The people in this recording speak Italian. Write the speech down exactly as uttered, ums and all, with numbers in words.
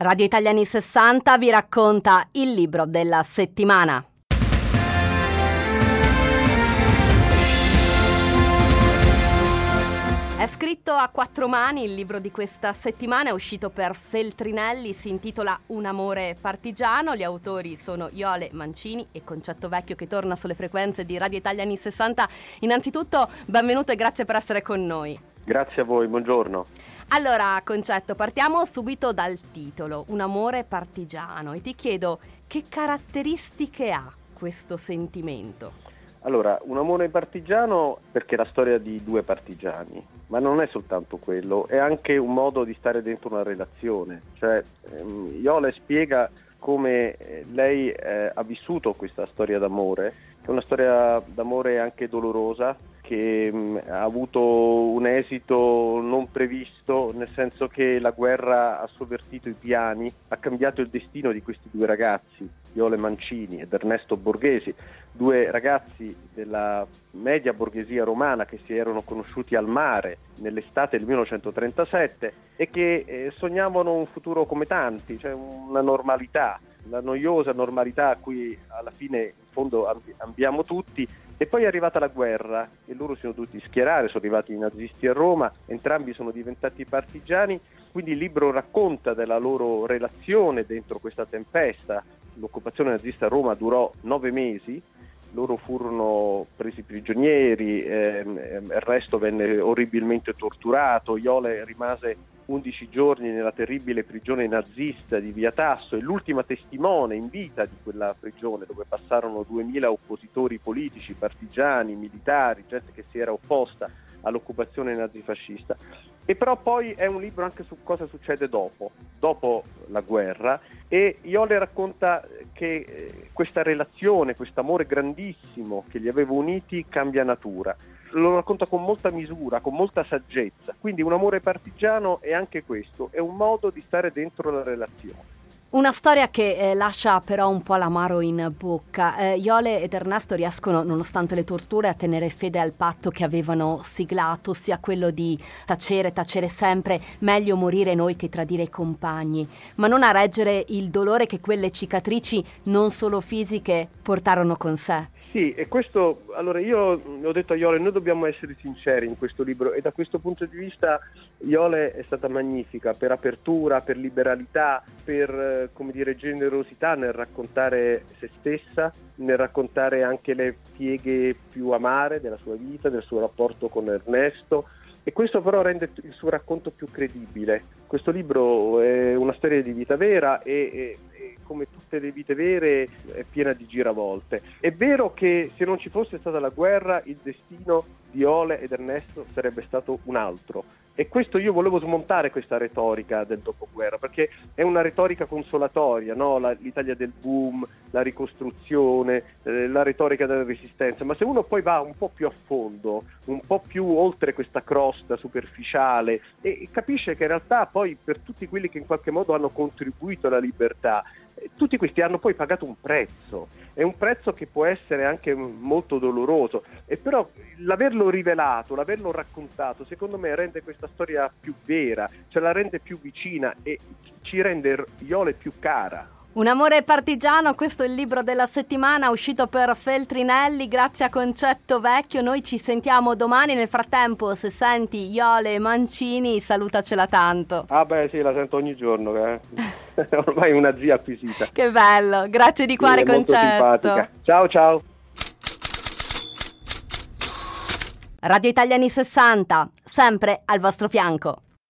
Radio Italiani sessanta vi racconta il libro della settimana. È scritto a quattro mani, il libro di questa settimana è uscito per Feltrinelli, si intitola Un amore partigiano, gli autori sono Iole Mancini e Concetto Vecchio che torna sulle frequenze di Radio Italiani sessanta. Innanzitutto benvenuto e grazie per essere con noi. Grazie a voi, buongiorno. Allora Concetto, partiamo subito dal titolo, Un amore partigiano, e ti chiedo che caratteristiche ha questo sentimento? Allora, un amore partigiano perché è la storia di due partigiani, ma non è soltanto quello, è anche un modo di stare dentro una relazione. Cioè, ehm, Iole spiega come eh, lei eh, ha vissuto questa storia d'amore, che è una storia d'amore anche dolorosa, che mh, ha avuto un esito non previsto, nel senso che la guerra ha sovvertito i piani, ha cambiato il destino di questi due ragazzi, Iole Mancini ed Ernesto Borghesi, due ragazzi della media borghesia romana che si erano conosciuti al mare nell'estate del millenovecentotrentasette e che eh, sognavano un futuro come tanti, cioè una normalità, la noiosa normalità a cui alla fine in fondo amb- ambiamo tutti. E poi è arrivata la guerra e loro si sono dovuti schierare, sono arrivati i nazisti a Roma, entrambi sono diventati partigiani, quindi il libro racconta della loro relazione dentro questa tempesta. L'occupazione nazista a Roma durò nove mesi, loro furono presi prigionieri, ehm, il resto venne orribilmente torturato, Iole rimase undici giorni nella terribile prigione nazista di Via Tasso, e l'ultima testimone in vita di quella prigione dove passarono duemila oppositori politici, partigiani, militari, gente che si era opposta all'occupazione nazifascista. E però poi è un libro anche su cosa succede dopo, dopo la guerra, e Iole racconta che eh, questa relazione, questo amore grandissimo che li aveva uniti cambia natura. Lo racconta con molta misura, con molta saggezza, quindi un amore partigiano è anche questo, è un modo di stare dentro la relazione. Una storia che eh, lascia però un po' l'amaro in bocca. Eh, Iole ed Ernesto riescono, nonostante le torture, a tenere fede al patto che avevano siglato, ossia quello di tacere, tacere sempre, meglio morire noi che tradire i compagni, ma non a reggere il dolore che quelle cicatrici, non solo fisiche, portarono con sé. Sì, e questo, allora io ho detto a Iole, noi dobbiamo essere sinceri in questo libro, e da questo punto di vista Iole è stata magnifica per apertura, per liberalità, per, come dire, generosità nel raccontare se stessa, nel raccontare anche le pieghe più amare della sua vita, del suo rapporto con Ernesto, e questo però rende il suo racconto più credibile. Questo libro è una storia di vita vera e, e come tutte le vite vere è piena di giravolte. È vero che se non ci fosse stata la guerra il destino di Iole ed Ernesto sarebbe stato un altro, e questo io volevo smontare questa retorica del dopoguerra, perché è una retorica consolatoria, no? La, l'Italia del boom, la ricostruzione, eh, la retorica della resistenza, ma se uno poi va un po' più a fondo, un po' più oltre questa crosta superficiale, e, e capisce che in realtà poi per tutti quelli che in qualche modo hanno contribuito alla libertà, tutti questi hanno poi pagato un prezzo, è un prezzo che può essere anche molto doloroso, e però l'averlo rivelato, l'averlo raccontato, secondo me rende questa storia più vera, cioè la rende più vicina e ci rende Iole più cara. Un amore partigiano, questo è il libro della settimana uscito per Feltrinelli, grazie a Concetto Vecchio. Noi ci sentiamo domani, nel frattempo se senti Iole Mancini salutacela tanto. Ah beh sì, la sento ogni giorno, eh. Ormai è una zia acquisita. Che bello, grazie di cuore, sì, Concetto. Simpatica. Ciao ciao. Radio Italiani sessanta, sempre al vostro fianco.